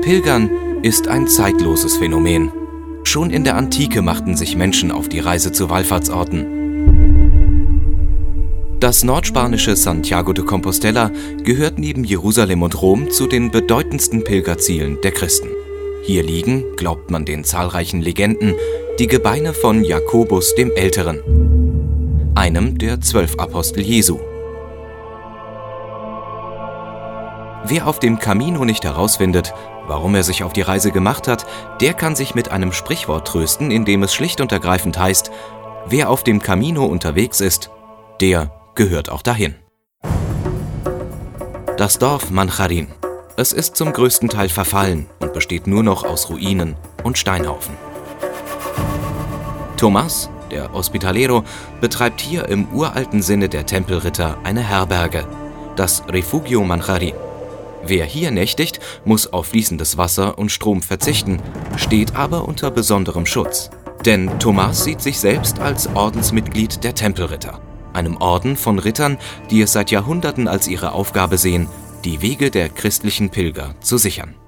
Pilgern ist ein zeitloses Phänomen. Schon in der Antike machten sich Menschen auf die Reise zu Wallfahrtsorten. Das nordspanische Santiago de Compostela gehört neben Jerusalem und Rom zu den bedeutendsten Pilgerzielen der Christen. Hier liegen, glaubt man den zahlreichen Legenden, die Gebeine von Jakobus dem Älteren, einem der 12 Apostel Jesu. Wer auf dem Camino nicht herausfindet, warum er sich auf die Reise gemacht hat, der kann sich mit einem Sprichwort trösten, in dem es schlicht und ergreifend heißt: Wer auf dem Camino unterwegs ist, der gehört auch dahin. Das Dorf Mancharin. Es ist zum größten Teil verfallen und besteht nur noch aus Ruinen und Steinhaufen. Tomás, der Hospitalero, betreibt hier im uralten Sinne der Tempelritter eine Herberge, das Refugio Mancharin. Wer hier nächtigt, muss auf fließendes Wasser und Strom verzichten, steht aber unter besonderem Schutz. Denn Tomás sieht sich selbst als Ordensmitglied der Tempelritter, einem Orden von Rittern, die es seit Jahrhunderten als ihre Aufgabe sehen, die Wege der christlichen Pilger zu sichern.